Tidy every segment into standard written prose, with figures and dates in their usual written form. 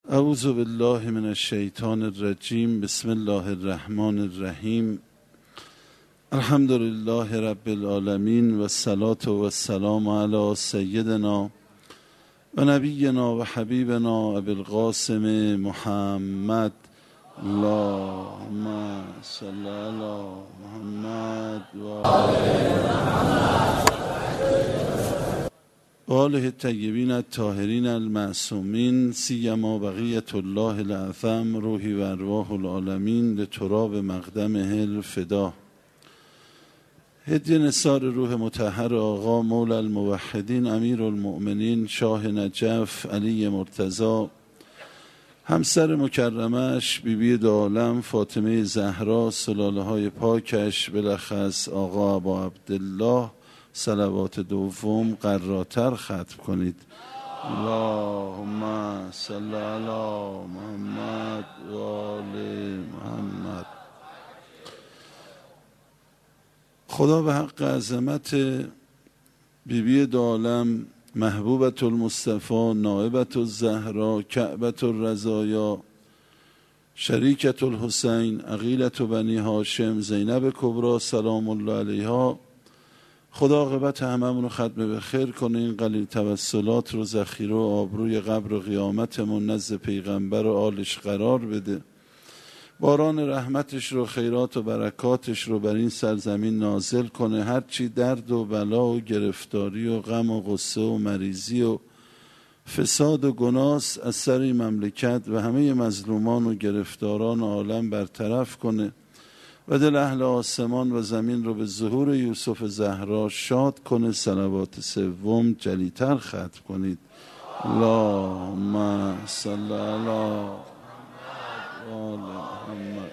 اعوذ بالله من الشیطان الرجیم. بسم الله الرحمن الرحیم. الحمد لله رب العالمین و الصلاة و السلام علی سیدنا و نبینا و حبیبنا ابی القاسم محمد. اللهم صل علی محمد و آله الطیبین الطاهرین المعصومین، سیما بقیة الله الاعظم، روحی و ارواح العالمین لتراب مقدمه الفدا. هدیه نثار روح مطهر آقا مولا الموحدین امیر المؤمنین شاه نجف علی مرتضی، همسر مکرمش بیبی دو عالم فاطمه زهرا، سلاله های پاکش، بلخص آقا ابا عبدالله، صلوات دوم قراتر ختم کنید. اللهم صل علی محمد و آل محمد. خدا به حق عظمت بیبی دو عالم، محبوبة المصطفى، نائبة الزهرا، کعبة الرزایا، شریکة الحسین، عقیلة بنی هاشم، زینب کبری سلام الله علیها، خدا عاقبت هممون رو ختم به خیر کنه. این قلیل توسلات رو ذخیره و آبروی قبر و قیامتمون نزد پیغمبر و آلش قرار بده. باران رحمتش رو، خیرات و برکاتش رو بر این سرزمین نازل کنه. هرچی درد و بلا و گرفتاری و غم و غصه و مریضی و فساد و گناس از سر این مملکت و همه مظلومان و گرفتاران عالم برطرف کنه و دل اهل آسمان و زمین رو به ظهور یوسف زهرا شاد کنه. صلوات سوم جلیتر ختم کنید. اللهم صل علی محمد.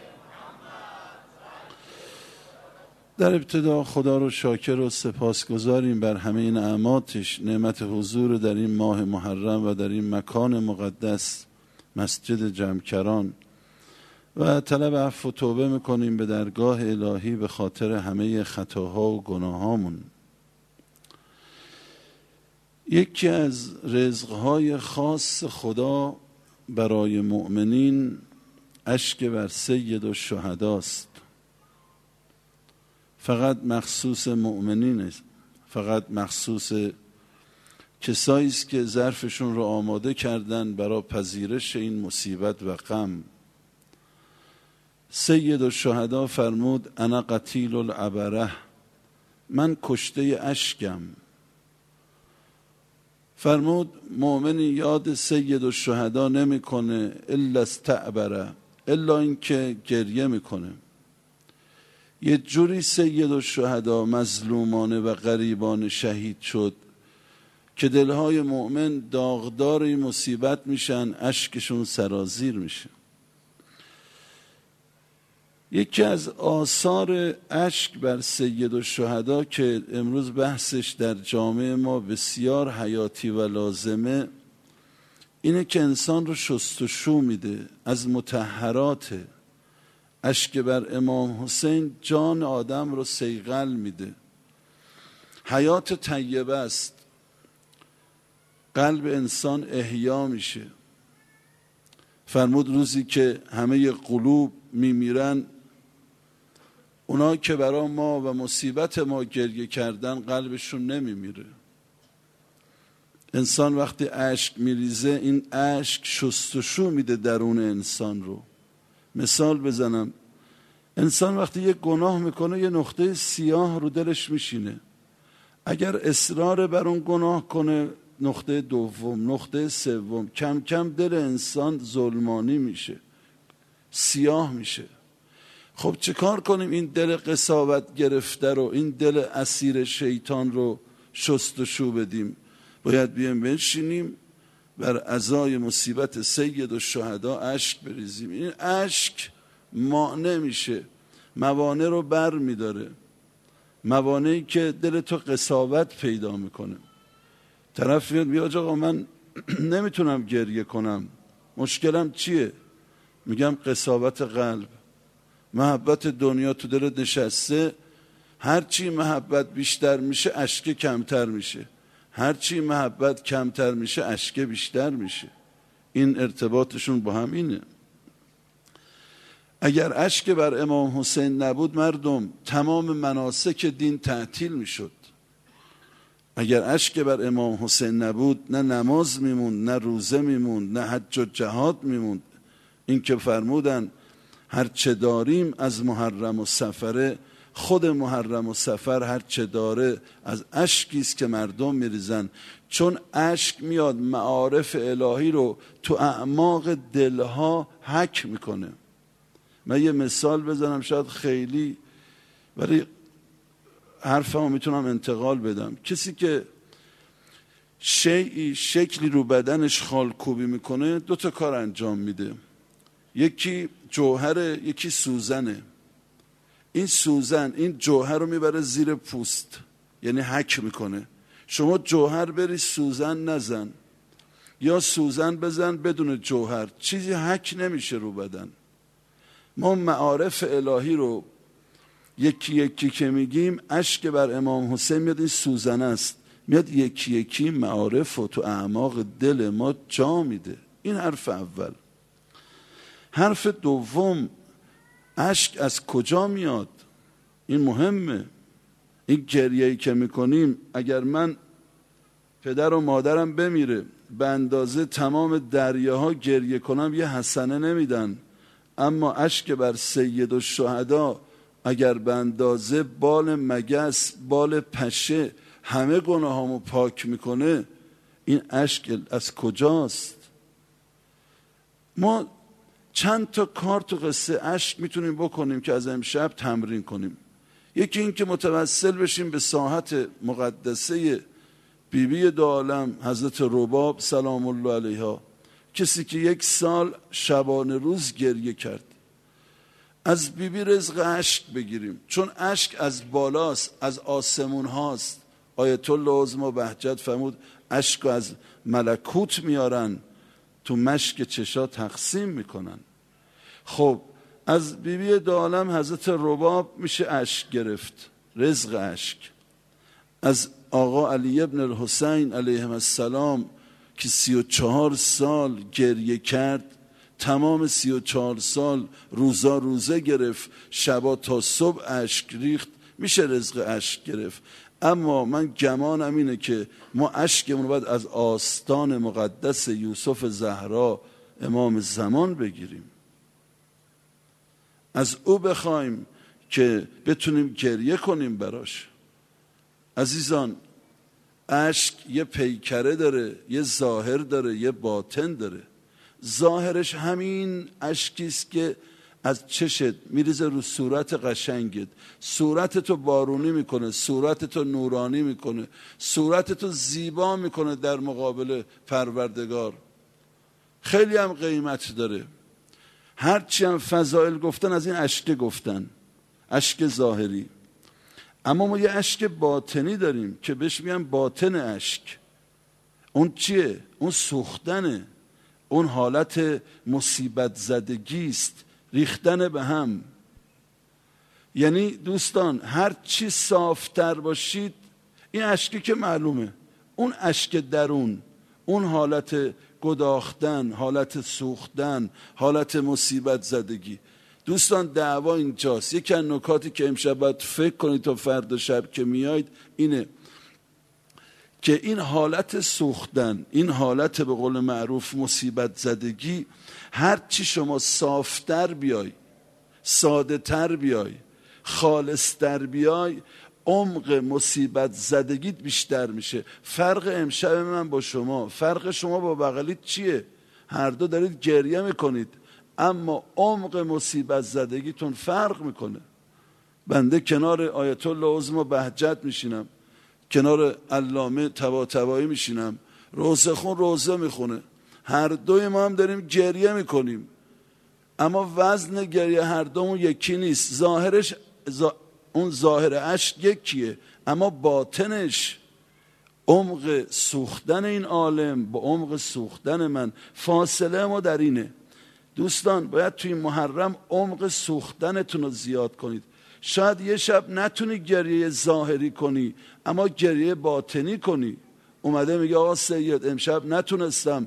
در ابتدا خدا رو شاکر و سپاسگزاریم بر همه این نعماتش، نعمت حضور در این ماه محرم و در این مکان مقدس مسجد جمکران، و طلب عفو و توبه میکنیم به درگاه الهی به خاطر همه خطاها و گناهامون. یکی از رزقهای خاص خدا برای مؤمنین اشک بر سید الشهداست. فقط مخصوص مؤمنین است، فقط مخصوص کسایی است که ظرفشون رو آماده کردن برای پذیرش این مصیبت و غم. سید الشهدا فرمود انا قتیل العبره، من کشته اشکم. فرمود مؤمنی یاد سید الشهدا نمیکنه الا استعبره، الا اینکه گریه میکنه. یه جوری سید الشهدا مظلومانه و غریبانه شهید شد که دلهای مؤمن داغدار این مصیبت میشن، اشکشون سرازیر میشه. یکی از آثار اشک بر سید الشهدا که امروز بحثش در جامعه ما بسیار حیاتی و لازمه، اینه که انسان رو شستشو میده از مطهرات. اشک بر امام حسین جان آدم رو صیقل میده. حیات طیبه است، قلب انسان احیا میشه. فرمود روزی که همه قلوب میمیرن، اونا که برای ما و مصیبت ما گریه کردن قلبشون نمیمیره. انسان وقتی اشک میریزه، این اشک شستشو میده درون انسان رو. مثال بزنم، انسان وقتی یک گناه میکنه یه نقطه سیاه رو دلش میشینه. اگر اصرار بر اون گناه کنه، نقطه دوم، نقطه سوم، کم کم دل انسان ظلمانی میشه، سیاه میشه. خب چه کار کنیم این دل قساوت گرفته رو، این دل اسیر شیطان رو شستشو بدیم؟ باید بیایم بنشینیم بر عزای مصیبت سید الشهدا اشک بریزیم. این اشک مانع میشه، موانع رو بر میداره، موانعی که دل تو قساوت پیدا میکنه. طرف میاد آقا من نمیتونم گریه کنم، مشکلم چیه؟ میگم قساوت قلب، محبت دنیا تو دلت نشسته. هرچی محبت بیشتر میشه اشک کمتر میشه، هرچی محبت کمتر میشه اشک بیشتر میشه. این ارتباطشون با هم اینه. اگر اشک بر امام حسین نبود مردم تمام مناسک دین تعطیل میشد. اگر اشک بر امام حسین نبود نه نماز میموند، نه روزه میموند، نه حج و جهاد میموند. این که فرمودن هر چه داریم از محرم و سفره، خود محرم و سفر هر چه داره از اشکی است که مردم میریزن. چون اشک میاد معارف الهی رو تو اعماق دلها حک میکنه. من یه مثال بزنم، شاید خیلی ولی حرفمو میتونم انتقال بدم. کسی که شکلی رو بدنش خالکوبی میکنه 2 تا کار انجام میده. یکی جوهره، یکی سوزنه. این سوزن این جوهر رو میبره زیر پوست، یعنی حک میکنه. شما جوهر بری سوزن نزن، یا سوزن بزن بدون جوهر، چیزی حک نمیشه رو بدن. ما معارف الهی رو یکی یکی که میگیم، اشک بر امام حسین میاد این سوزن است، میاد یکی یکی معارف و تو اعماق دل ما جا میده. این حرف اول. حرف دوم، اشک از کجا میاد؟ این مهمه. این گریه‌ای که میکنیم، اگر من پدر و مادرم بمیره به اندازه تمام دریاها گریه کنم یه حسنه نمیدن، اما اشک بر سید الشهدا اگر به اندازه بال مگس، بال پشه همه گناهامو پاک میکنه، این اشک از کجاست؟ ما چند تا کار تو قصه اشک میتونیم بکنیم که از امشب تمرین کنیم. یکی این که متوسل بشیم به ساحت مقدسه بیبی دو عالم حضرت رباب سلام الله علیها، کسی که 1 سال شبانه روز گریه کرد. از بیبی رزق اشک بگیریم، چون اشک از بالاست، از آسمون هاست. آیت الله عظما بهجت فرمود اشک از ملکوت میارن تو مشک چشا تقسیم میکنن. خب از بیبی دو عالم حضرت رباب میشه اشک گرفت، رزق اشک. از آقا علی ابن الحسین علیه السلام که 34 سال گریه کرد، تمام 34 سال روزه گرفت، شبا تا صبح اشک ریخت، میشه رزق اشک گرفت. اما من گمانم اینه که ما اشکمون باید از آستان مقدس یوسف زهرا امام زمان بگیریم، از او بخوایم که بتونیم گریه کنیم براش. عزیزان، اشک یه پیکره داره، یه ظاهر داره، یه باطن داره. ظاهرش همین اشکیست که از چشت میریزه رو صورت قشنگت، صورتتو بارونی میکنه، صورتتو نورانی میکنه، صورتتو زیبا میکنه در مقابل پروردگار. خیلی هم قیمت داره. هرچی هم فضائل گفتن از این اشک گفتن، اشک ظاهری. اما ما یه اشک باطنی داریم که بهش میگن باطن اشک. اون چیه؟ اون سوختنه، اون حالت مصیبت زدگیست، ریختن به هم. یعنی دوستان هر چی صافتر باشید، این اشکی که معلومه، اون اشک درون، اون حالت گداختن، حالت سوختن، حالت مصیبت زدگی. دوستان دعوا اینجاست. یکی از نکاتی که امشب باید فکر کنید تا فردا شب که میایید اینه که این حالت سوختن، این حالت به قول معروف مصیبت زدگی، هر چی شما صافتر بیای، ساده تر بیای، خالص تر بیای، عمق مصیبت زدگیت بیشتر میشه. فرق امشب من با شما، فرق شما با بغلیت چیه؟ هر دو دارید گریه میکنید، اما عمق مصیبت زدگیتون فرق میکنه. بنده کنار آیت الله عظما بهجت میشینم، کنار علامه طباطبایی میشینم، روزه خون روزه میخونه، هر دوی ما هم داریم گریه میکنیم، اما وزن گریه هر دومون یکی نیست. ظاهرش اون ظاهر اشک یکیه، اما باطنش، عمق سوختن این عالم با عمق سوختن من، فاصله ما در اینه. دوستان باید توی محرم عمق سوختنتون رو زیاد کنید. شاید یه شب نتونی گریه ظاهری کنی، اما گریه باطنی کنی. اومده میگه آقا سید امشب نتونستم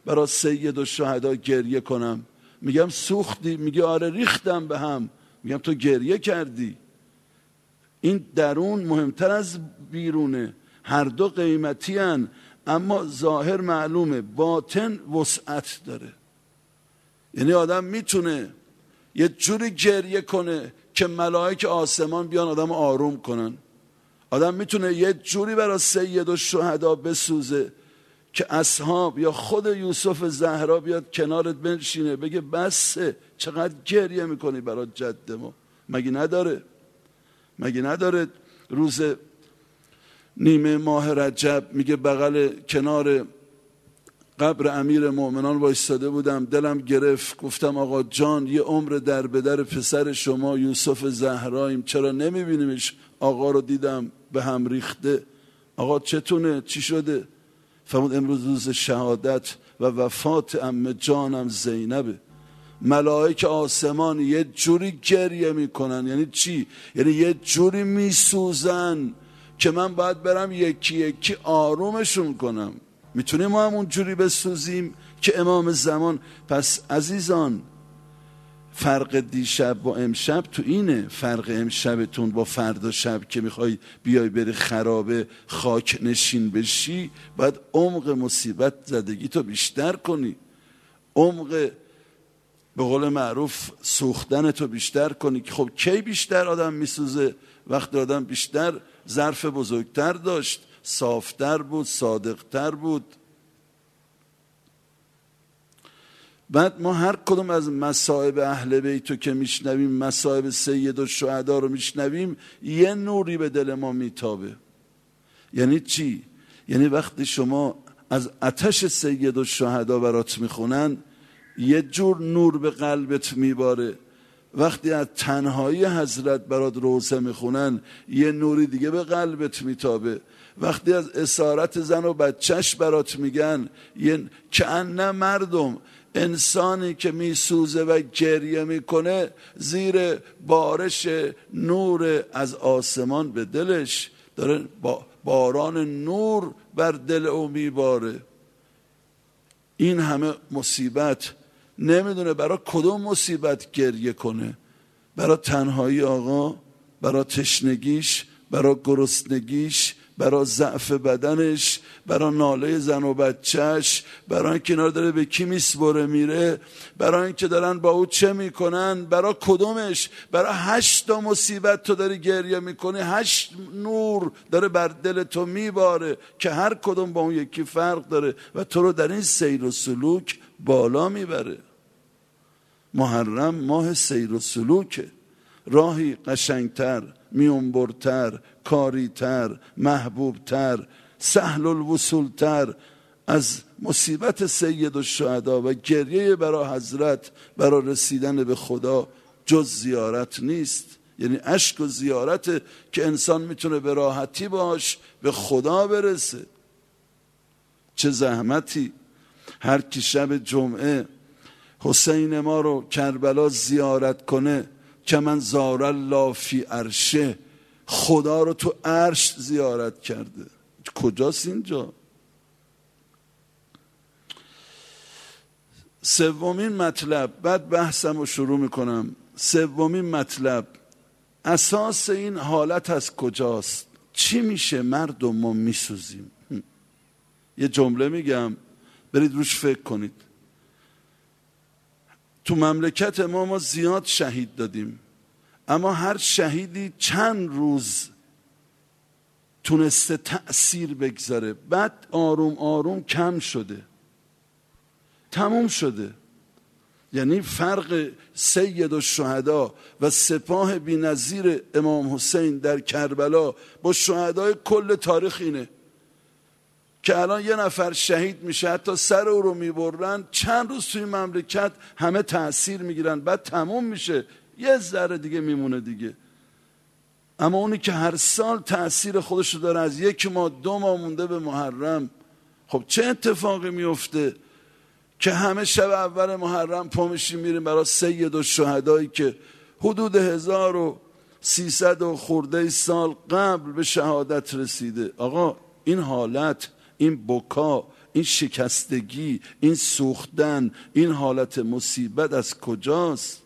برای سید الشهدا گریه کنم؟ میگم سوختی؟ میگه آره ریختم به هم. میگم تو گریه کردی. این درون مهمتر از بیرونه، هر دو قیمتی هن، اما ظاهر معلومه، باطن وسعت داره. یعنی آدم میتونه یه جوری گریه کنه که ملائک آسمان بیان آدم آروم کنن. آدم میتونه یه جوری برای سید الشهدا بسوزه که اصحاب یا خود یوسف زهرا بیاد کنارت بنشینه بگه بسه، چقدر گریه میکنی برای جد ما؟ مگه نداره روز نیمه ماه رجب میگه بغل کنار قبر امیر مؤمنان وایستاده بودم، دلم گرفت، گفتم آقا جان یه عمر در به در پسر شما یوسف زهراییم، چرا نمیبینیمش؟ آقا رو دیدم به هم ریخته. آقا چتونه؟ چی شده؟ فرمود امروز روز شهادت و وفات عمه جانم زینبه. ملائک آسمان یه جوری گریه میکنن. یعنی چی؟ یعنی یه جوری میسوزن که من باید برم یکی یکی آرومشون کنم. میتونیم ما هم اون جوری بسوزیم که امام زمان؟ پس عزیزان، فرق دیشب با امشب تو اینه. فرق امشبتون با فردا شب که میخوای بیای بری خرابه خاک نشین بشی، باید عمق مصیبت زدگی تو بیشتر کنی، عمق به قول معروف سوختن تو بیشتر کنی. که خب کی بیشتر آدم میسوزه؟ وقتی آدم بیشتر ظرف بزرگتر داشت، صافتر بود، صادقتر بود. بعد ما هر کدوم از مصائب اهل بیتو که میشنویم، مصائب سید الشهدا رو میشنویم، یه نوری به دل ما میتابه. یعنی چی؟ یعنی وقتی شما از آتش سید الشهدا برات میخونن، یه جور نور به قلبت میباره. وقتی از تنهایی حضرت برات روزه میخونن، یه نوری دیگه به قلبت میتابه. وقتی از اسارت زن و بچهش برات میگن، که نه مردم، انسانی که میسوزه و گریه میکنه زیر بارش نور از آسمان به دلش داره باران نور بر دل او میباره. این همه مصیبت نمیدونه برای کدوم مصیبت گریه کنه. برای تنهایی آقا، برای تشنگیش، برای گرسنگیش، برای ضعف بدنش، برای ناله زن و بچهش، برای این کنار داره به کی میسپره میره، برای این که دارن با او چه میکنن، برای کدومش؟ برای 8 مصیبت تو داری گریه میکنی، 8 نور داره بر دل تو میباره که هر کدوم با اون یکی فرق داره و تو رو در این سیر و سلوک بالا میبره. محرم ماه سیر و سلوکه، راهی قشنگتر، میونبرتر، کاریتر، محبوبتر، سهل الوصولتر از مصیبت سید الشهدا و گریه برای حضرت، برای رسیدن به خدا جز زیارت نیست. یعنی اشک و زیارت که انسان میتونه به راحتی باش به خدا برسه. چه زحمتی هر کی شب جمعه حسین ما رو کربلا زیارت کنه، که من زار الله فی عرشه، خدا رو تو عرش زیارت کرده. کجاست اینجا؟ سومین مطلب، بعد بحثم رو شروع میکنم. سومین مطلب، اساس این حالت از کجاست؟ چی میشه مردم ما میسوزیم؟ یه جمله میگم برید روش فکر کنید. تو مملکت ما زیاد شهید دادیم، اما هر شهیدی چند روز تونسته تأثیر بگذاره، بعد آروم آروم کم شده، تموم شده. یعنی فرق سید الشهدا و سپاه بی‌نظیر امام حسین در کربلا با شهدای کل تاریخ اینه که الان یه نفر شهید میشه، حتی سر او رو میبرن، چند روز توی مملکت همه تأثیر میگیرن، بعد تموم میشه، یه ذره دیگه میمونه دیگه. اما اونی که هر سال تأثیر خودشو داره، از 1 ماه 2 ماه مونده به محرم، خب چه اتفاقی میفته که همه شب اول محرم پا میشیم میریم برای سید الشهدایی که حدود 1300 و خورده سال قبل به شهادت رسیده. آقا این حالت، این بکا، این شکستگی، این سوختن، این حالت مصیبت از کجاست؟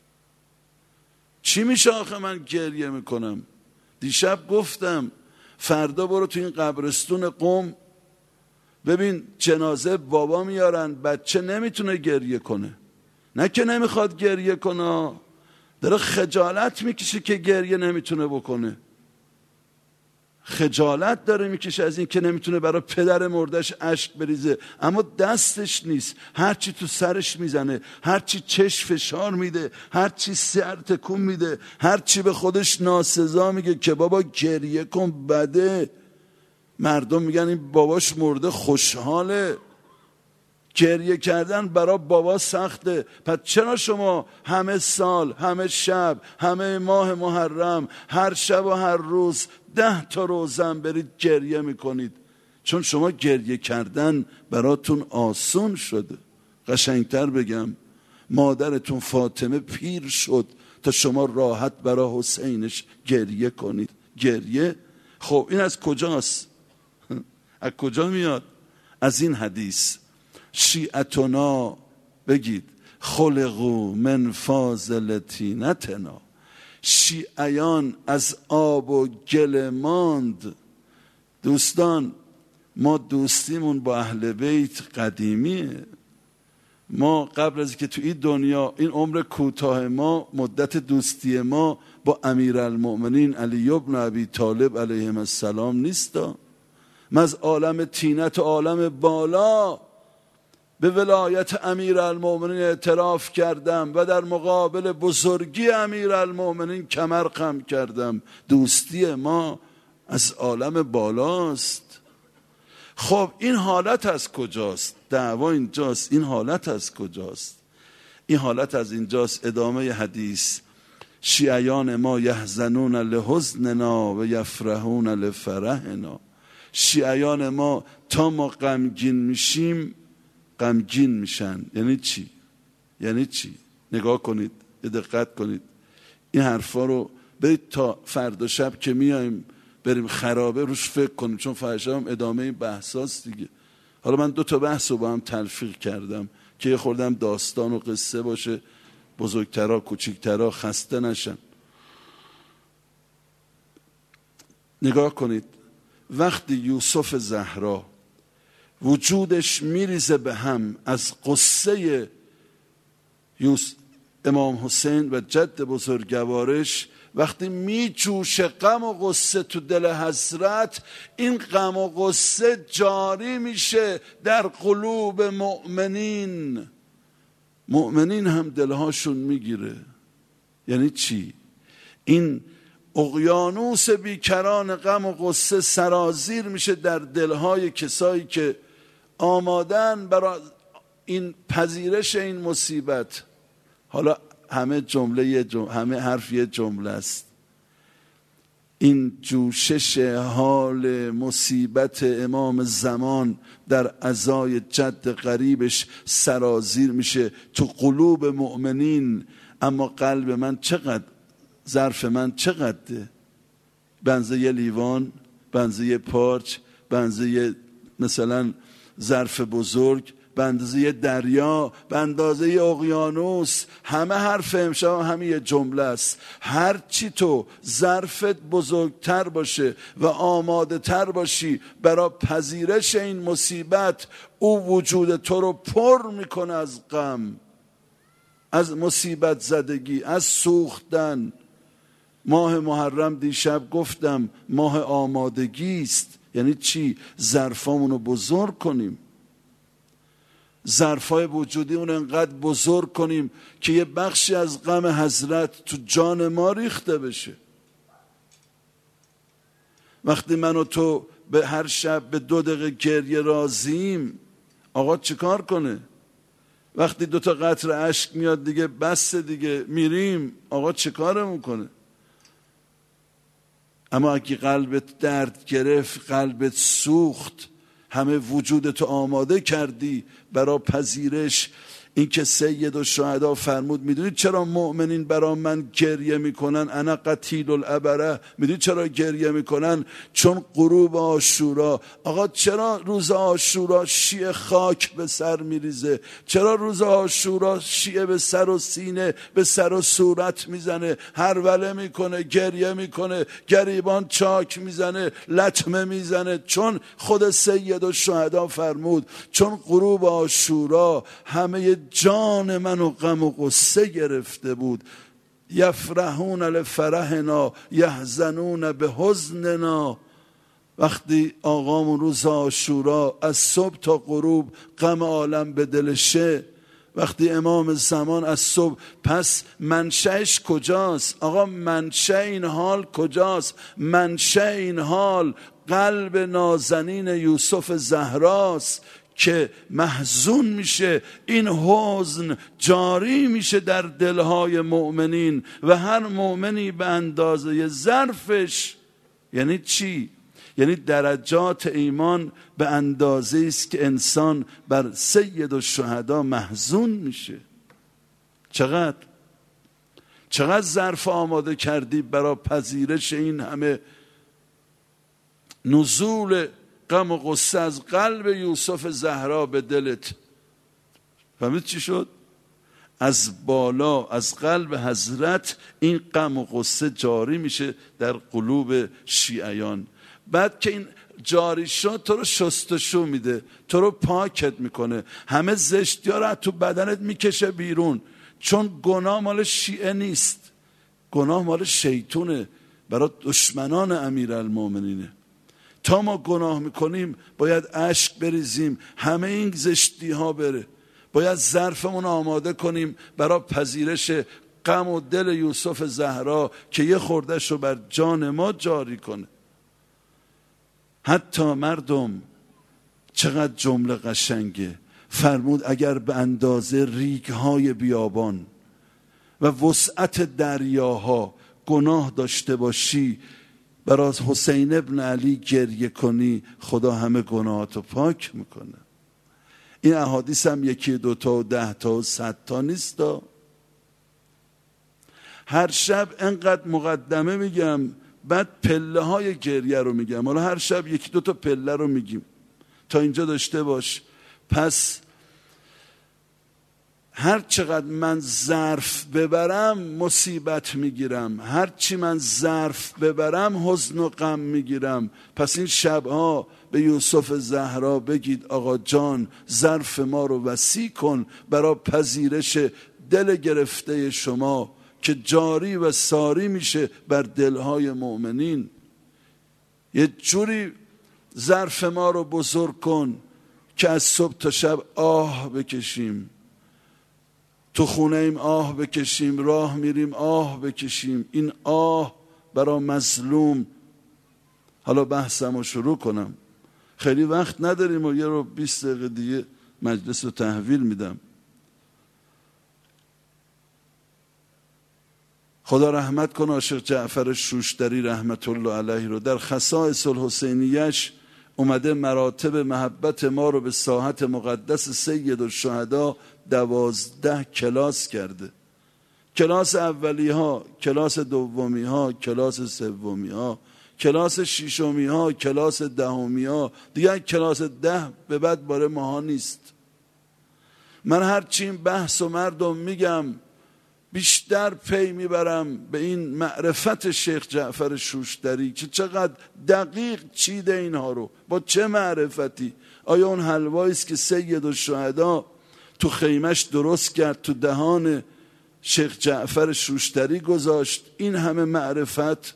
چی میشه آخه من گریه میکنم؟ دیشب گفتم فردا برو تو این قبرستون قم ببین جنازه بابا میارن، بچه نمیتونه گریه کنه. نه که نمیخواد گریه کنه، داره خجالت میکشه که گریه نمیتونه بکنه. خجالت داره میکشه از این که نمیتونه برای پدر مردش اشک بریزه، اما دستش نیست. هرچی تو سرش میزنه، هرچی چشم فشار میده، هرچی سر تکون میده، هرچی به خودش ناسزا میگه که بابا گریه کن بده. مردم میگن این باباش مرده خوشحاله. گریه کردن برای بابا سخته. پس چرا شما همه سال، همه شب، همه ماه محرم، هر شب و هر روز 10 تا روزن برید گریه میکنید؟ چون شما گریه کردن براتون آسون شده. قشنگتر بگم، مادرتون فاطمه پیر شد تا شما راحت برای حسینش گریه کنید. گریه خب این از کجاست؟ از کجا میاد؟ از این حدیث شیعتنا بگید خلقو من فاضل طینتنا. شیعیان از آب و گل ماند. دوستان ما دوستیمون با اهل بیت قدیمیه. ما قبل از که تو این دنیا، این عمر کوتاه ما، مدت دوستی ما با امیرالمؤمنین علی ابن ابی طالب علیه السلام نیستا. من از عالم طینت و عالم بالا به ولایت امیرالمؤمنین اعتراف کردم و در مقابل بزرگی امیرالمؤمنین کمر خم کردم. دوستی ما از عالم بالاست. خب این حالت از کجاست؟ دعوا اینجاست. این حالت از کجاست؟ این حالت از اینجاست. ادامه حدیث شیعیان ما یحزنون لحزننا و یفرحون لفرحنا. شیعیان ما تا ما غمگین میشیم غمگین میشن. یعنی چی؟ یعنی چی؟ نگاه کنید، دقت کنید. این حرفا رو برید تا فردا شب که میایم بریم خرابه روش فکر کنیم، چون فردا هم ادامه این بحثاست دیگه. حالا من 2 تا بحث رو با هم تلفیق کردم که یه خوردم داستان و قصه باشه، بزرگترا کوچیکترا خسته نشن. نگاه کنید، وقتی یوسف زهرا وجودش میریزه به هم از قصه امام حسین و جد بزرگوارش، وقتی میجوشه غم و قصه تو دل حضرت، این غم و قصه جاری میشه در قلوب مؤمنین. مؤمنین هم دلهاشون میگیره. یعنی چی؟ این اقیانوس بیکران غم و غصه سرازیر میشه در دلهای کسایی که آمادن برای این پذیرش این مصیبت. حالا همه همه حرف یه جمله است. این جوشش حال مصیبت امام زمان در عزای جد قریبش سرازیر میشه تو قلوب مؤمنین. اما قلب من چقدر، ظرف من چقدره؟ بنزه یه لیوان، بنزه یه پارچ، بنزه یه مثلا ظرف بزرگ، بنزه یه دریا، بندازه یه اقیانوس. همه حرف امشب همین یه جمله است. هر چی تو ظرفت بزرگتر باشه و آماده تر باشی برای پذیرش این مصیبت، او وجود تو رو پر میکنه از غم، از مصیبت زدگی، از سوختن. ماه محرم دیشب گفتم ماه آمادگی است. یعنی چی؟ ظرفامونو بزرگ کنیم، ظرفای وجودی اون انقدر بزرگ کنیم که یه بخشی از غم حضرت تو جان ما ریخته بشه. وقتی من و تو به هر شب به 2 دقیقه گریه راضیم، آقا چیکار کنه؟ وقتی 2 تا قطره اشک میاد دیگه بس دیگه میریم، آقا چیکارمون کنه؟ اما اگه قلبت درد گرفت، قلبت سوخت، همه وجودتو آماده کردی برای پذیرش این که سید الشهدا فرمود میدونید چرا مؤمنین برا من گریه میکنن؟ انا قتیل الابره. میدونید چرا گریه میکنن؟ چون غروب عاشورا. آقا چرا روز عاشورا شیعه خاک به سر میریزه؟ چرا روز عاشورا شیعه به سر و سینه به سر و صورت میزنه، هروله میکنه، گریه میکنه، گریبان چاک میزنه، لطمه میزنه؟ چون خود سید الشهدا فرمود چون غروب عاشورا همه جان منو غم و غصه گرفته بود. یفرحون لفرحنا یحزنون به حزننا. وقتی آقامون روز عاشورا از صبح تا غروب غم عالم به دلشه، وقتی امام زمان از صبح، پس منشأش کجاست؟ آقا منشأ این حال کجاست؟ منشأ این حال قلب نازنین یوسف زهراست که محزون میشه. این حزن جاری میشه در دلهای مؤمنین و هر مؤمنی به اندازه ظرفش. یعنی چی؟ یعنی درجات ایمان به اندازه است که انسان بر سید الشهدا محزون میشه. چقدر ظرف آماده کردی برای پذیرش این همه نزول غم و غصه از قلب یوسف زهرا به دلت؟ فهمید چی شد؟ از بالا از قلب حضرت این غم و غصه جاری میشه در قلوب شیعیان. بعد که این جاری شد تو رو شستشو میده، تو رو پاکت میکنه، همه زشتی ها رو تو بدنت میکشه بیرون. چون گناه مال شیعه نیست، گناه مال شیطونه، برای دشمنان امیرالمومنینه. تا ما گناه میکنیم باید اشک بریزیم، همه این زشتی ها بره. باید ظرفمون آماده کنیم برای پذیرش غم و دل یوسف زهرا که یه خورده‌شو رو بر جان ما جاری کنه. حتی مردم، چقدر جمله قشنگه، فرمود اگر به اندازه ریگ‌های بیابان و وسعت دریاها گناه داشته باشی، برای حسین ابن علی گریه کنی، خدا همه گناهاتو پاک میکنه. این احادیث هم 1 2 تا و 10 تا و 100 تا نیست. هر شب انقدر مقدمه میگم، بعد پله های گریه رو میگم. حالا هر شب 1 2 تا پله رو میگیم تا اینجا داشته باش. پس هر چقدر من ظرف ببرم مصیبت میگیرم، هر چی من ظرف ببرم حزن و غم میگیرم. پس این شبها به یوسف زهرا بگید آقا جان ظرف ما رو وسیع کن برای پذیرش دل گرفته شما که جاری و ساری میشه بر دلهای مؤمنین. یه جوری ظرف ما رو بزرگ کن که از صبح تا شب آه بکشیم، تو خونه ایم آه بکشیم، راه میریم آه بکشیم. این آه برای مظلوم. حالا بحثم رو شروع کنم، خیلی وقت نداریم و 1 رو 20 دقیقه دیگه مجلس رو تحویل میدم. خدا رحمت کنه عاشق جعفر شوشتری رحمت الله علیه رو در خصائص الحسینیش اومده مراتب محبت ما رو به ساحت مقدس سید الشهدا 12 کلاس کرده. کلاس اولی ها، کلاس دومی ها، کلاس سومی ها، کلاس ششمی ها، کلاس دهمی ها، دیگه کلاس 10 به بعد باره ماها نیست. من هرچی این بحث و مردم میگم بیشتر پی میبرم به این معرفت شیخ جعفر شوشتری که چقدر دقیق چیده اینها رو. با چه معرفتی؟ آیا اون حلواییست که سید الشهدا تو خیمش درست کرد تو دهان شیخ جعفر شوشتری گذاشت؟ این همه معرفت،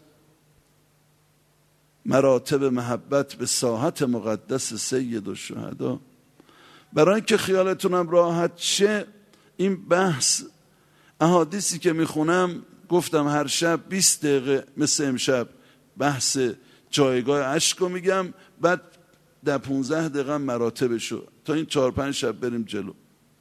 مراتب محبت به ساحت مقدس سید الشهدا. برای اینکه خیالتونم راحت شه، این بحث احادیثی که میخونم گفتم هر شب 20 دقیقه مثل امشب بحث جایگاه عشق رو میگم، بعد در 15 دقیقه مراتبشو تا این 4-5 شب بریم جلو.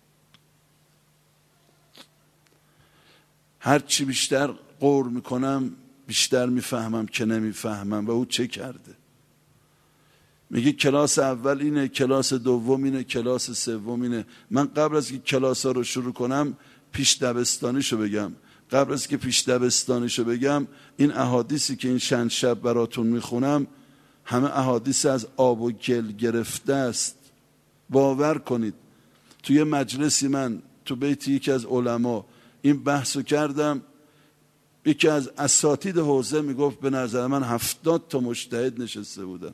هرچی بیشتر غور میکنم بیشتر میفهمم که نمیفهمم و او چه کرده. میگه کلاس اول اینه، کلاس دوم اینه، کلاس سوم اینه. من قبل از که کلاس ها رو شروع کنم پیش دبستانیشو بگم. قبل از که پیش دبستانیشو بگم، این احادیثی که این چند شب براتون میخونم همه احادیث از آب و گل گرفته است. باور کنید توی مجلسی من تو بیت یکی از علما این بحثو کردم، یکی از اساتید حوزه میگفت به نظر من 70 تا مجتهد نشسته بودن،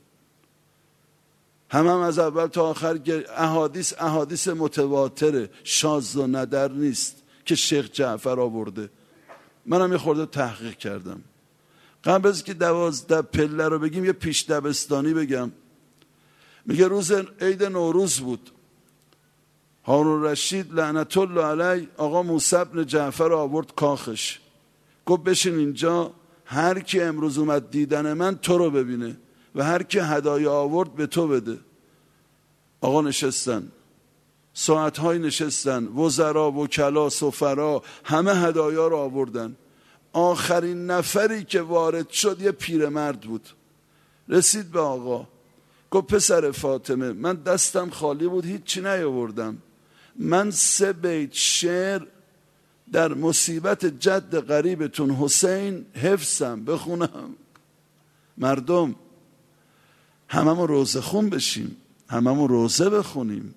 هم از اول تا آخر احادیث متواتره، شاذ و ندر نیست که شیخ جعفر آورده. منم یه خورده تحقیق کردم. قبل از که 12 پله رو بگیم یه پیش دبستانی بگم. میگه روز عید نوروز بود، هارون رشید لعنت الله علیه آقا موسی بن جعفر آورد کاخش، گفت بشین اینجا، هر کی امروز اومد دیدن من تو رو ببینه و هر کی هدایا آورد به تو بده. آقا نشستن، ساعتهای نشستن، وزرا، وکلا، سفرا، همه هدایا رو آوردن. آخرین نفری که وارد شد یه پیرمرد بود. رسید به آقا، گفت پسر فاطمه من دستم خالی بود، هیچی نیاوردم، من 3 بیت شعر در مصیبت جد قریبتون حسین حفظم، بخونم. مردم هممون روزه خون بشیم، هممون روزه بخونیم،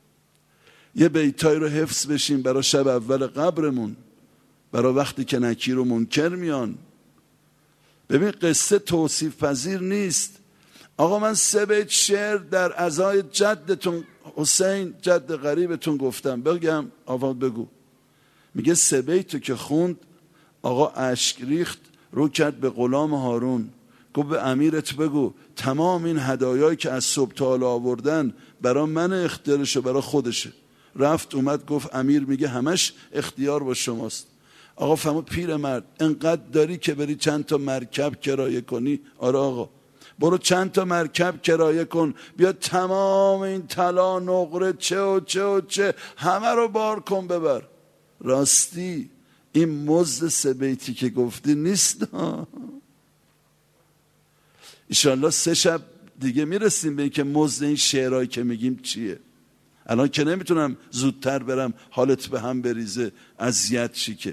یه بیتای رو حفظ بشیم برای شب اول قبرمون، برای وقتی که نکیر و منکر میان. ببین قصه توصیف پذیر نیست. آقا من 3 بیت شعر در عزای جدتون حسین جد قریبتون گفتم، بگم؟ آقا بگو. میگه 3 بیتو که خوند، آقا اشک ریخت، رو کرد به غلام هارون، گفت به امیرت بگو تمام این هدایایی که از صبح تا حالا آوردن برای من اختیارشه، برای خودشه. رفت اومد گفت امیر میگه همش اختیار با شماست. آقا فهمو پیرمرد انقدر داری که بری چند تا مرکب کرایه کنی؟ آره آقا برو چند تا مرکب کرایه کن، بیا تمام این طلا نقره چه و چه و چه همه رو بار کن ببر. راستی این مزد 3 بیتی که گفتی نیست. انشالله 3 شب دیگه میرسیم به این که مزد این شعرهایی که میگیم چیه. الان که نمیتونم زودتر برم حالت به هم بریزه اذیت شی. که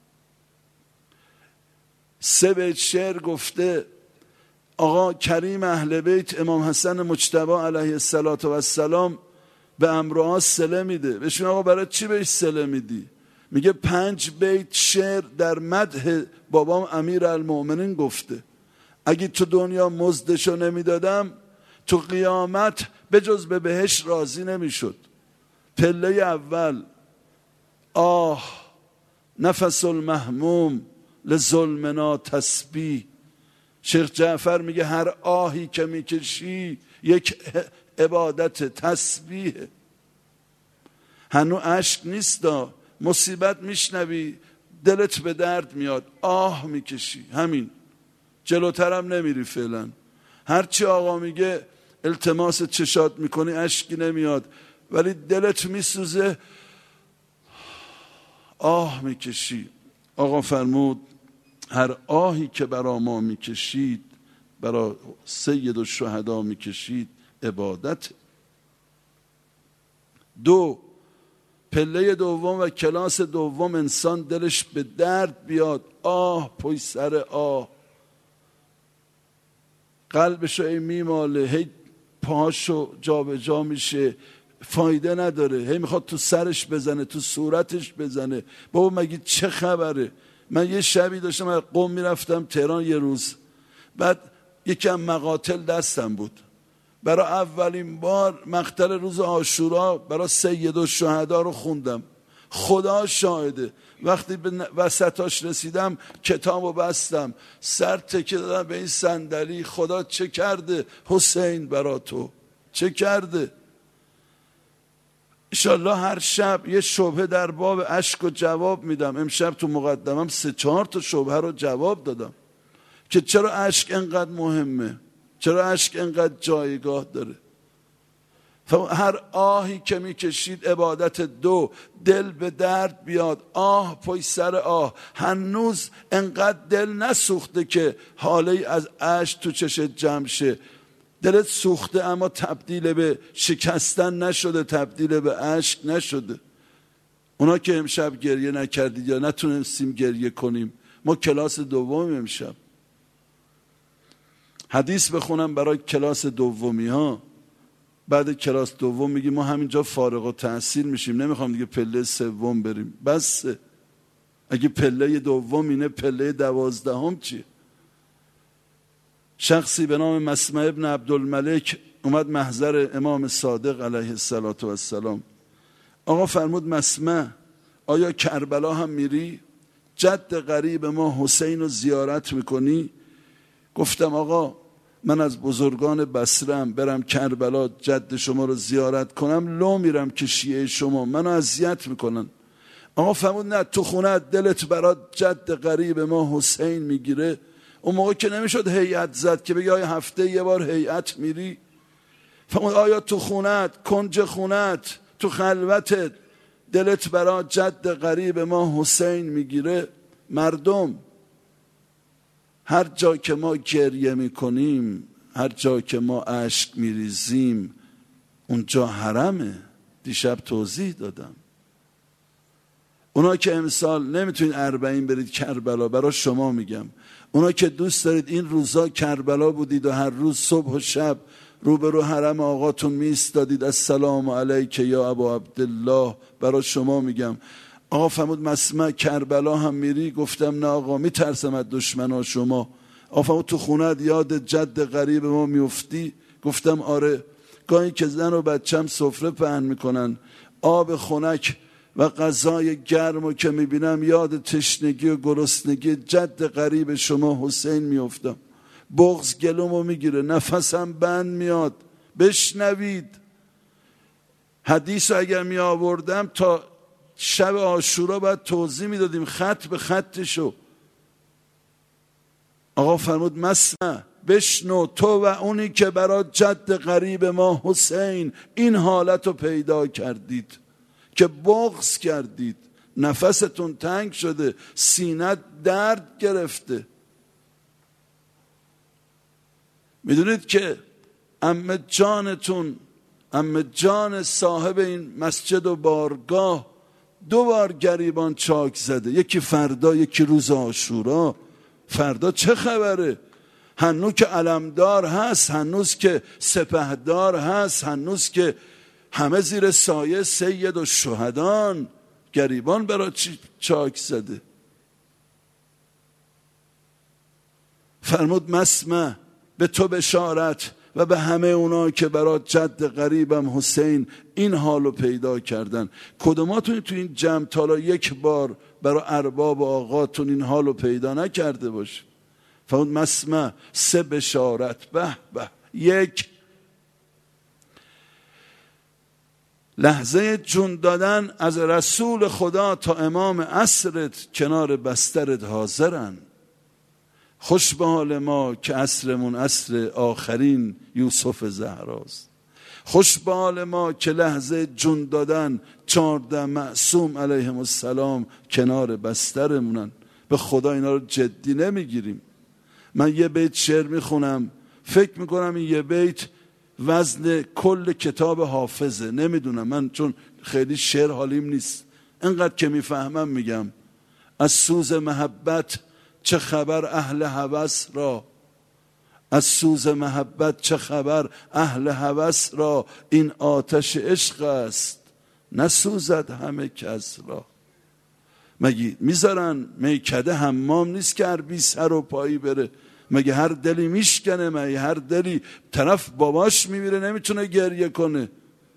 3 بیت شعر گفته آقا کریم اهل بیت امام حسن مجتبی علیه السلام به امرها صله میده. بهشون آقا برای چی بهش صله میدی؟ میگه 5 بیت شعر در مدح بابام امیر المؤمنین گفته، اگه تو دنیا مزدشو نمیدادم تو قیامت به جز به بهش راضی نمیشد. پله اول آه نفس المهموم لظلمنا تسبیح. شیخ جعفر میگه هر آهی که میکشی یک عبادت تسبیحه. هنو اشک نیستا، مصیبت میشنوی دلت به درد میاد، آه میکشی، همین، جلوترم نمیری فعلا. هرچی آقا میگه التماس چشات میکنی اشکی نمیاد، ولی دلت میسوزه، آه میکشی. آقا فرمود هر آهی که برا ما میکشید، برا سید الشهدا میکشید، عبادت. 2 پله دوم و کلاس دوم انسان دلش به درد بیاد، آه پشت سر آه، قلبشو ای میماله، هی پاهاشو جا به جا میشه، فایده نداره، هی میخواد تو سرش بزنه، تو صورتش بزنه. بابا مگه چه خبره؟ من یه شبی داشتم از قم میرفتم تهران یه روز، بعد یکم مقاتل دستم بود، برای اولین بار مقتل روز عاشورا برای سید الشهدا رو خوندم. خدا شاهده وقتی به وسطاش رسیدم کتابو بستم، سر تکه دادم به این صندلی. خدا چه کرده حسین برا تو، چه کرده؟ انشالله هر شب یه شبهه در باب اشک و جواب میدم. امشب تو مقدمم 3-4 تا شبهه رو جواب دادم که چرا اشک انقدر مهمه، چرا اشک انقدر جایگاه داره. هر آهی که میکشید عبادت. 2 دل به درد بیاد، آه پشت سر آه. هنوز انقدر دل نسوخته که حاله از اشک تو چشت جمع شه. دلت سوخته اما تبدیل به شکستن نشده، تبدیل به اشک نشده. اونا که امشب گریه نکردید یا نتونستیم گریه کنیم، ما کلاس دوم امشب حدیث بخونم برای کلاس دومی ها. بعد کلاس دوم میگیم ما همینجا فارغ التحصیل میشیم، نمیخوام دیگه پله سوم بریم. بس اگه پله دوم اینه، پله 12 چیه؟ شخصی به نام مسمع ابن عبدالملک اومد محضر امام صادق علیه السلام. آقا فرمود مسمع آیا کربلا هم میری؟ جد غریب ما حسین رو زیارت میکنی؟ گفتم آقا من از بزرگان بصره‌ام، برم کربلا جد شما رو زیارت کنم لو میرم که شیعه شما منو اذیت میکنن. آقا فرمود نه، تو خونه دلت برات جد غریب ما حسین میگیره. اون موقع که نمیشد هیئت زد که بگی آیا هفته یه بار هیئت میری؟ فرمود آیا تو خونت، کنج خونت، تو خلوتت دلت برات جد غریب ما حسین میگیره؟ مردم هر جا که ما گریه میکنیم، هر جا که ما اشک میریزیم، اونجا حرمه. دیشب توضیح دادم. اونا که امسال نمیتونید 40 برید کربلا، برای شما میگم، اونا که دوست دارید این روزا کربلا بودید و هر روز صبح و شب روبرو حرم آقاتون میستادید السلام علیک یا ابا عبدالله، برای شما میگم. آقا فرمود مسمع کربلا هم میری؟ گفتم نه آقا، میترسم از دشمنا شما. آقا فرمود تو خونت یاد جد غریب ما میفتی؟ گفتم آره. گاهی که زن و بچم سفره پهن میکنن، آب خنک و غذای گرمو که میبینم یاد تشنگی و گرسنگی جد غریب شما حسین میافتم. بغض گلومو میگیره، نفسم بند میاد. بشنوید حدیثو اگر می آوردم تا شب عاشورا باید توضیح میدادیم خط به خطشو. آقا فرمود مسمع بشنو، تو و اونی که برای جد غریب ما حسین این حالتو پیدا کردید که بغض کردید، نفستون تنگ شده، سینت درد گرفته. میدونید که عمه جانتون، عمه جان صاحب این مسجد و بارگاه 2 بار گریبان چاک زده، یکی فردا یکی روز عاشورا. فردا چه خبره؟ هنوز که علمدار هست، هنوز که سپهدار هست، هنوز که همه زیر سایه سید و شهدان، گریبان برای چاک زده. فرمود مسمع به تو بشارت و به همه اونا که برای جد غریبم حسین این حالو پیدا کردن. کدوماتون تو این جمع تالا یک بار برای ارباب و آقاتون این حالو پیدا نکرده باشه؟ فرمود مسمع 3 بشارت. به به. 1 لحظه جون دادن از رسول خدا تا امام عصرت کنار بسترت حاضرن. خوش به حال ما که عصرمون عصر آخرین یوسف زهراست. خوش به حال ما که لحظه جون دادن 14 معصوم علیهم السلام کنار بسترمونن. به خدا اینا رو جدی نمیگیریم. من یه بیت شعر میخونم، فکر میکنم این یه بیت وزن کل کتاب حافظه. نمیدونم، من چون خیلی شعر حالیم نیست، انقدر که میفهمم میگم. از سوز محبت چه خبر اهل هوس را، از سوز محبت چه خبر اهل هوس را، این آتش عشق است نسوزد همه کس را. مگه میذارن میکده حمام نیست که هر بی سر و پایی بره؟ مگه هر دلی میشکنه؟ مگه هر دلی طرف باباش میمیره نمیتونه گریه کنه؟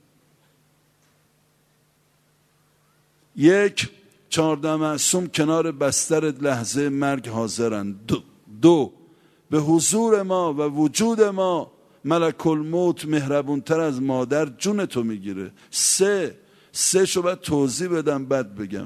1 14 معصوم کنار بسترت لحظه مرگ حاضرن. 2 به حضور ما و وجود ما ملک الموت مهربونتر از مادر جون تو میگیره. 3 شو باید توضیح بدم بعد بگم.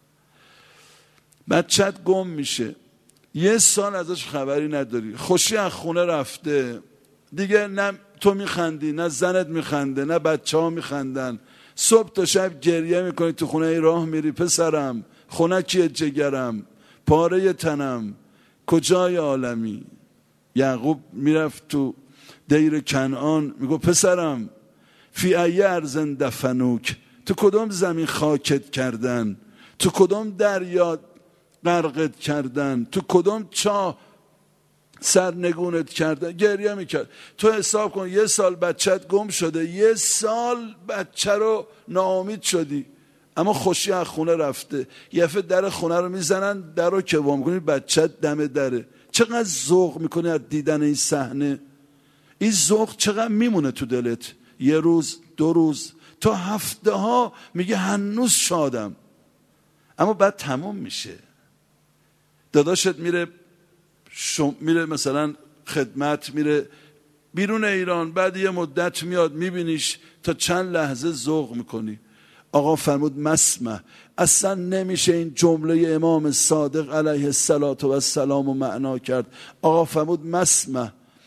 بچت گم میشه، 1 سال ازش خبری نداری، خوشی از خونه رفته دیگه، نه تو میخندی نه زنت میخنده نه بچه ها میخندن. صبح تا شب گریه میکنی، تو خونه راه میری پسرم خنکی جگرم پاره تنم کجای عالمی. یعقوب میرفت تو دیر کنعان میگو پسرم فی ای ارض دفنوک، تو کدام زمین خاکت کردن، تو کدام دریا غرقت کردن، تو کدام چاه سرنگونت کردن. گریه میکرد. تو حساب کن 1 سال بچت گم شده، 1 سال بچه رو ناامید شدی، اما خوشی از خونه رفته، یه دفعه در خونه رو میزنن، در رو که وا میکنی بچت دم دره. چقدر ذوق میکنی از دیدن این صحنه؟ این ذوق چقدر میمونه تو دلت؟ 1 روز 2 روز تا هفته ها میگه هنوز شادم، اما بعد تموم میشه. داداشت میره مثلا خدمت، میره بیرون ایران، بعد یه مدت میاد میبینیش، تا چند لحظه ذوق میکنی. آقا فرمود مسمع. اصلا نمیشه این جمله امام صادق علیه السلام و معنا کرد. آقا فرمود مسمع،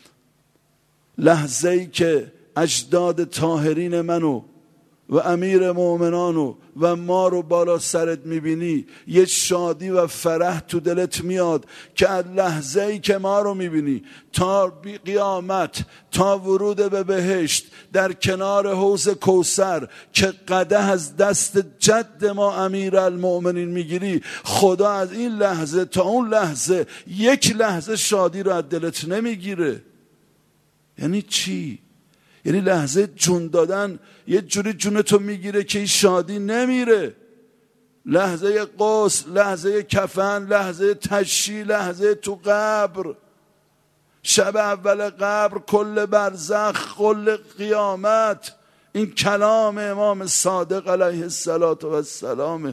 لحظه ای که اجداد طاهرین منو و امیر مؤمنانو و ما رو بالا سرت میبینی، یه شادی و فرح تو دلت میاد که از لحظه ای که ما رو میبینی تا قیامت، تا ورود به بهشت در کنار حوض کوثر که قدح از دست جد ما امیر المؤمنین میگیری، خدا از این لحظه تا اون لحظه 1 لحظه شادی رو از دلت نمیگیره. یعنی چی؟ یعنی لحظه جون دادن یه جوری جونتو میگیره که این شادی نمیره. لحظه غسل، لحظه کفن، لحظه تشییع، لحظه تو قبر، شب اول قبر، کل برزخ، کل قیامت. این کلام امام صادق علیه السلام.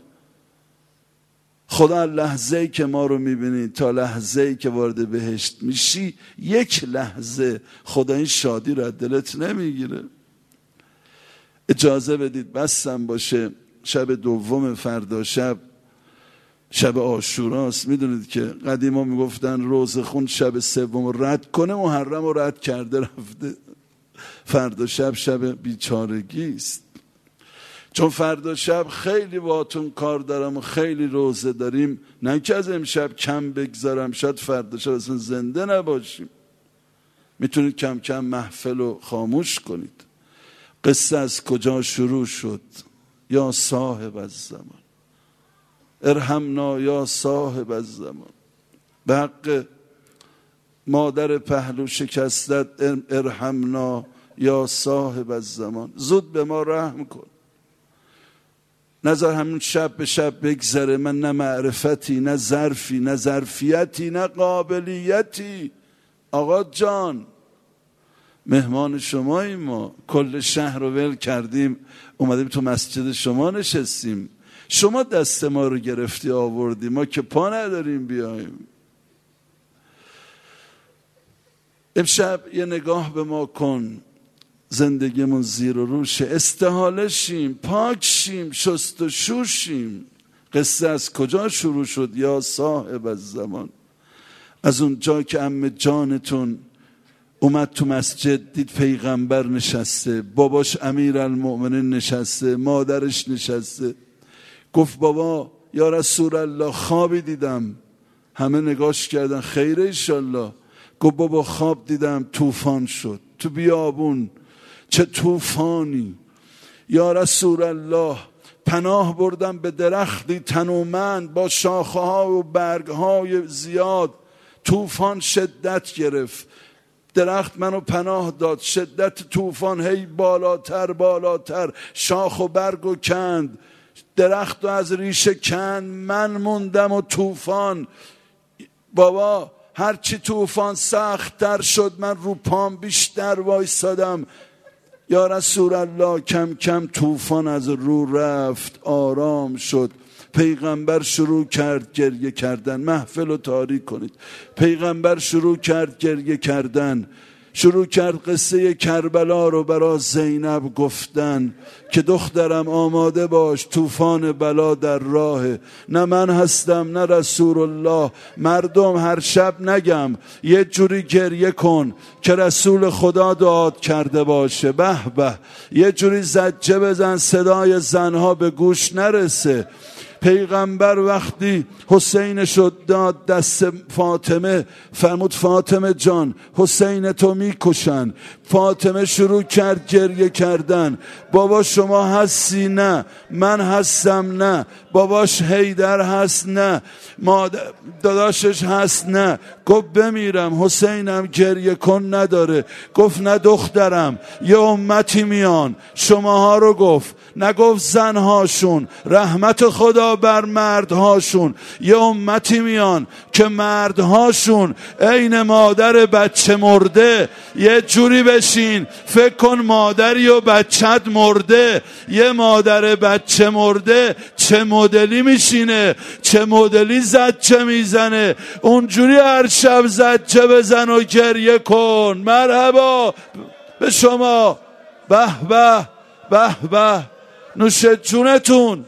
خدا لحظه‌ای که ما رو میبینی تا لحظه‌ای که وارد بهشت میشی، 1 لحظه خدا این شادی رو از دلت نمیگیره. اجازه بدید بسم باشه، شب دوم فردا شب عاشوراست. میدونید که قدیما میگفتن روزه خون شب 3 رد کنه، محرم رو رد کرده رفته. فردا شب بیچارگی است، چون فردا شب خیلی باهاتون کار دارم و خیلی روزه داریم. نه که از امشب کم بگذارم، شاید فردا شب اصلا زنده نباشیم. میتونید کم کم محفل رو خاموش کنید. قصه از کجا شروع شد؟ یا صاحب الزمان ارحمنا یا صاحب الزمان. به حق مادر پهلو شکستت ارحمنا یا صاحب الزمان. زود به ما رحم کن، نذار همون شب به شب بگذره. من نه معرفتی، نه ظرفی، نه ظرفیتی، نه قابلیتی. آقا جان مهمان شماییم، ما کل شهر رو ول کردیم اومدیم تو مسجد شما نشستیم، شما دست ما رو گرفتی آوردی، ما که پا نداریم بیاییم. امشب یه نگاه به ما کن، زندگیمون زیر و روشه، استحاله شیم، پاک شیم، شست و شوشیم. قصه از کجا شروع شد؟ یا صاحب الزمان. از اون جا که عمه جانتون اومد تو مسجد، دید پیغمبر نشسته، باباش امیر المؤمنین نشسته، مادرش نشسته، گفت بابا یا رسول الله خوابی دیدم. همه نگاش کردن، خیره ایشالله. گفت بابا خواب دیدم طوفان شد تو بیابون. چه طوفانی یا رسول الله. پناه بردم به درختی تنومند با شاخه ها و برگ های زیاد. طوفان شدت گرفت، درخت منو پناه داد. شدت طوفان هی بالاتر، شاخ و برگو کند، درخت رو از ریشه کند. من موندم و طوفان. بابا هرچی طوفان سخت تر شد من رو پام بیشتر وایسادم. یا رسول الله کم کم طوفان از رو رفت، آرام شد. پیغمبر شروع کرد گریه کردن. محفل رو تاریک کنید. پیغمبر شروع کرد گریه کردن، شروع کرد قصه کربلا رو برای زینب گفتن که دخترم آماده باش، طوفان بلا در راهه. نه من هستم نه رسول الله. مردم هر شب نگم، یه جوری گریه کن که رسول خدا دعا کرده باشه. به به، یه جوری زجه بزن صدای زنها به گوش نرسه. پیغمبر وقتی حسین شد داد دست فاطمه، فرمود فاطمه جان حسین تو میکشن. فاطمه شروع کرد گریه کردن. بابا شما هستی؟ نه. من هستم؟ نه. باباش حیدر هست؟ نه. داداشش هست؟ نه. گفت بمیرم. حسینم گریه کن نداره. گفت نه دخترم، یه امتی میان شماها رو گفت، نگفت زنهاشون، رحمت خدا بر مردهاشون، یه امتی میان که مردهاشون عین مادر بچه مرده. یه جوری بشین فکر کن مادری و بچت مرده. یه مادر بچه مرده چه مدلی میشینه، چه مدلی زجه میزنه. اونجوری هر شب زجه بزن و گریه کن. مرحبا به شما، به به به به، نوش جونتون،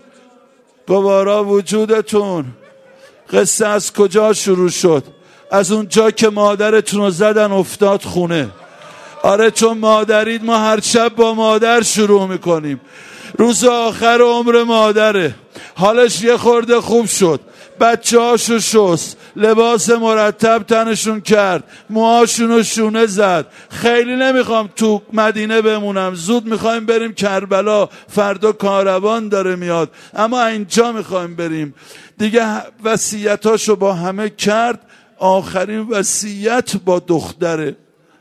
گوارا وجودتون. قصه از کجا شروع شد؟ از اونجا که مادرتون رو زدن افتاد خونه. آره چون مادرید، ما هر شب با مادر شروع میکنیم. روز آخر عمر مادره، حالش یه خورده خوب شد، بچه هاشو شست، لباس مرتب تنشون کرد، موهاشونو شونه زد. خیلی نمیخوام تو مدینه بمونم، زود میخوایم بریم کربلا، فردا کاروان داره میاد، اما اینجا میخوایم بریم دیگه. وصیتاشو با همه کرد. آخرین وصیت با دختره.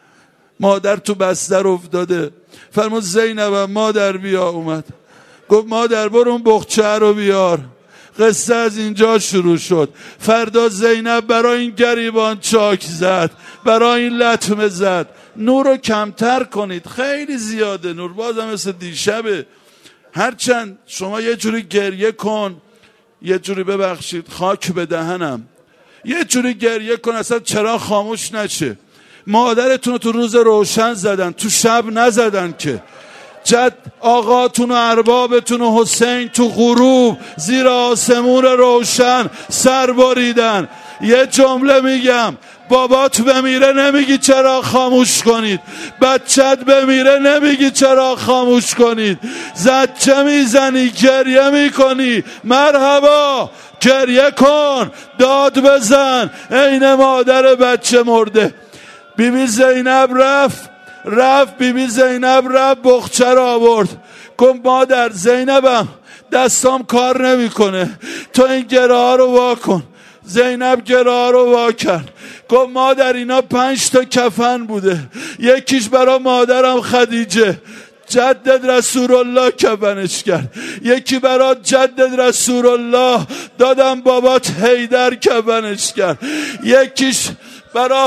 مادر تو بستر افتاده، فرمود زینب مادر بیا. اومد گفت مادر برو اون بخچه رو بیار. قصه از اینجا شروع شد. فردا زینب برای این گریبان چاک زد، برای این لطمه زد. نور رو کمتر کنید، خیلی زیاده نور، بازم مثل دیشبه. هرچند شما یه جوری گریه کن، یه جوری ببخشید خاک به دهنم، یه جوری گریه کن اصلا چرا خاموش نشه. مادرتون رو تو روز روشن زدن، تو شب نزدن که. جد آقاتون و اربابتون و حسین تو غروب زیر آسمون روشن سر بریدن. یه جمله میگم، بابات بمیره نمیگی چرا خاموش کنید، بچت بمیره نمیگی چرا خاموش کنید. زجه میزنی، گریه میکنی، مرحبا گریه کن، داد بزن، عین مادر بچه مرده. بیبی زینب رفت بیبی زینب رفت بخچه را آورد. گفت مادر زینبم دستام کار نمیکنه، تو این گره ها رو وا کن. زینب گره ها رو وا کرد. گفت مادر اینا 5 تا کفن بوده، یکیش برا مادرم خدیجه جدد رسول الله کفنش کرد، یکی برات جدد رسول الله دادم بابات حیدر کفنش کرد، یکیش برا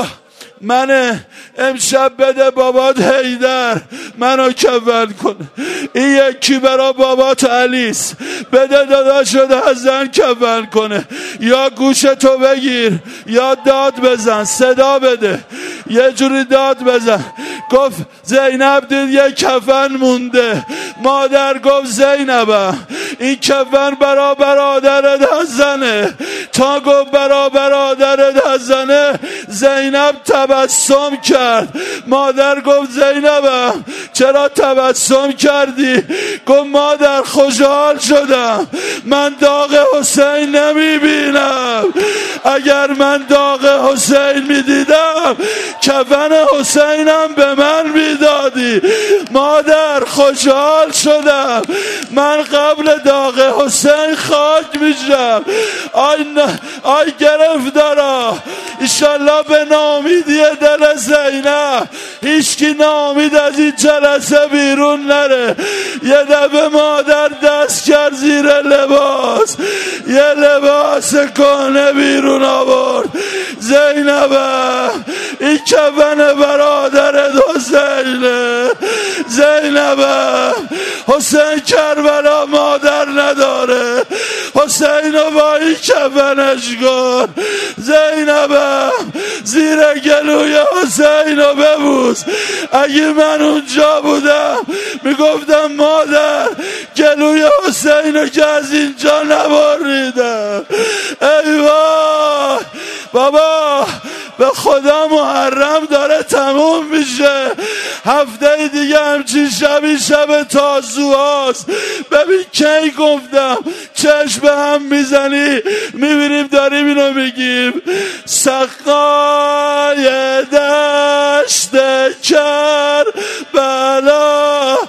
من امشب بده بابات حیدر منو کفن کنه، این یکی برا بابات علیس بده داداشو حسن کفن کنه. یا گوشتو بگیر یا داد بزن، صدا بده، یه جوری داد بزن. گفت زینب دید یه کفن مونده. مادر گفت زینبم این کفن برا برادرت حسنه. تا گفت برا برادرت حسنه زینب تبسم کرد. مادر گفت زینبم چرا تبسم کردی؟ گفت مادر خوشحال شدم، من داغ حسین نمیبینم، اگر من داغ حسین میدیدم کفن حسینم به من میدادی. مادر خوشحال شدم، من قبل داغ حسین خاک میشم. آی گرفتارا انشالله به نامیدی دل زینب هیچکی نامید از این جلسه بیرون نره. یه دفعه مادر دست کرد زیر لباس، یه لباس کهنه بیرون آورد. زینبم این کفن برادرت حسینه. زینبم حسین کربلا مادر نداره، حسین رو با این کفنش کن. زینبم زیر گلوی حسین رو ببوس. اگه من اونجا بودم میگفتم مادر گلوی حسین رو که از اینجا نبریدم. ای وای بابا، به خدا محرم داره تموم میشه، هفته دیگه همچین شبی شب تازوهاست. ببین کی گفتم چشم به هم میزنی میبینیم داریم اینو میگیم. سقای دشت کر بلا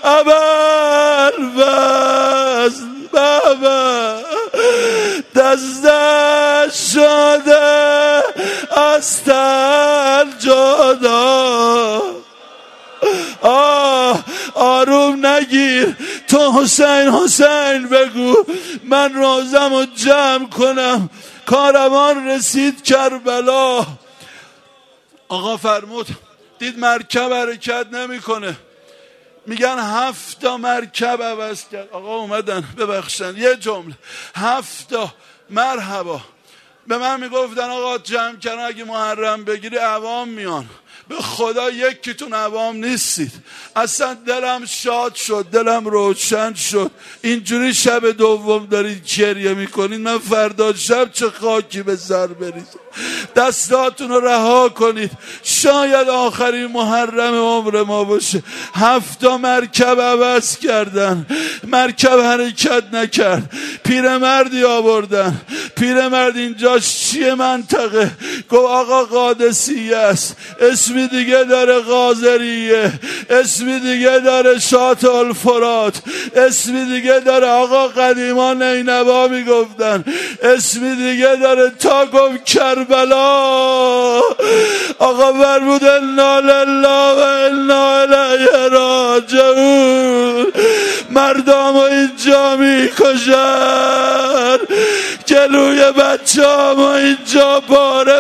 ابوالفضل بابا دستش شده از تن جدا. آروم نگیر، تو حسین حسین بگو من روزم رو جمع کنم. کاروان رسید کربلا. آقا فرمود دید مرکب حرکت نمیکنه، میگن 7 تا مرکب عوض کرد. آقا اومدن ببخشن یه جمله 7 تا مرحبا. به من میگفتن آقا جمع کردن اگه محرم بگیری عوام میان. به خدا یکیتون عوام نیستید. اصلا دلم شاد شد، دلم روشن شد. اینجوری شب دوم دارید گریه میکنید، من فردا شب چه خاکی به سر بریزم. دستاتون رو رها کنید، شاید آخرین محرم عمر ما باشه. 7 تا مرکب عوض کردن، مرکب حرکت نکرد. پیرمردی آوردن، پیرمرد اینجاش چیه منطقه؟ گفت آقا قادسیه است، اسمی دیگه داره قاذریه، اسمی دیگه داره شاط الفرات، اسمی دیگه داره آقا قدیما نینوا میگفتن، اسمی دیگه داره تا گفت کربلا. آقا فرمود انا لله و انا الیه راجعون. مردم اینجا میکشن، جلوی بچه هم اینجا پاره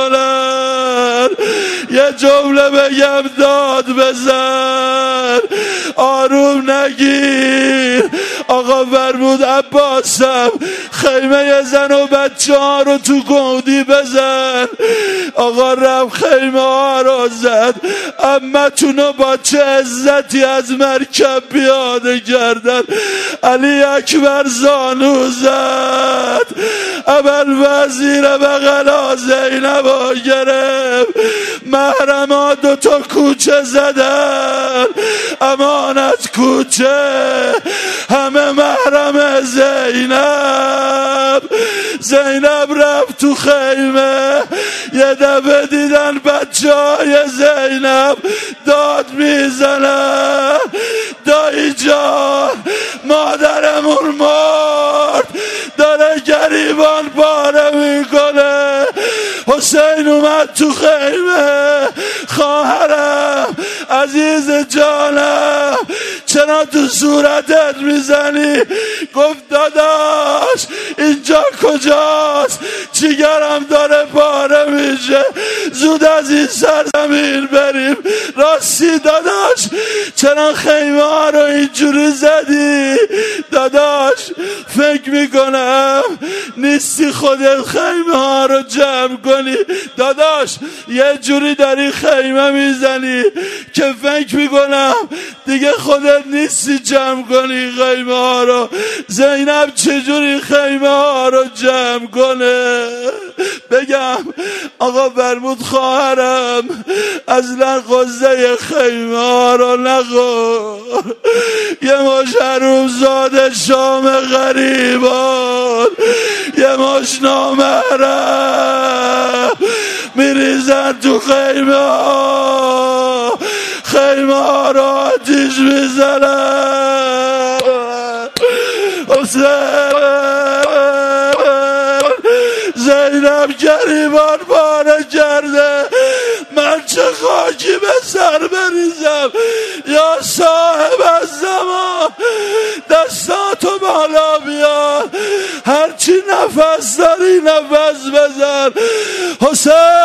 میکنن. یه جمله بگم داد بزن، آروم نگیر. آقا فرمود عباسم خیمه زن و بچه ها رو تو گودی بزن. آقا رفت خیمه ها رو زد. امتونو با چه عزتی از مرکب پیاده کردن. علی اکبر زانو زد، اول وزیر بغلا زینبا گرفت. محرما 2 تا کوچه زدن، امانت کوچه همه محرم زینب. زینب رفت تو خیمه، یه دفعه دیدن بچه های زینب داد میزنن دایی جان مادرمون مرد، داره گریبان پاره میکنه. حسین اومد تو خیمه، خواهرم عزیز جانم چرا تو صورتت میزنی؟ گفت داداش اینجا کجاست؟ جیگرم داره پاره میشه، زود از این سرزمین بریم. راستی داداش چرا خیمه ها رو اینجوری زدی؟ داداش فکر میکنم نیستی خودت خیمه ها رو جمع کنی. داداش یه جوری داری خیمه میزنی که فکر میکنم دیگه خودت نیستی جمع کنی خیمه ها رو. زینب چجوری خیمه ها رو جمع کنه؟ بگم آقا فرمود خواهرم اصلا قصه خیمه ها رو نخور. یه مش حرومزاده شام غریبان، یه مش نامحرم میریزن تو خیمه ها، خیمه ها رو آتیش میزنن. زینب گریبان پاره کرده، من چه خاکی به سر بریزم. یا صاحب الزمان دستاتو بالا بیار، هرچی نفس داری نفس بزن. حسین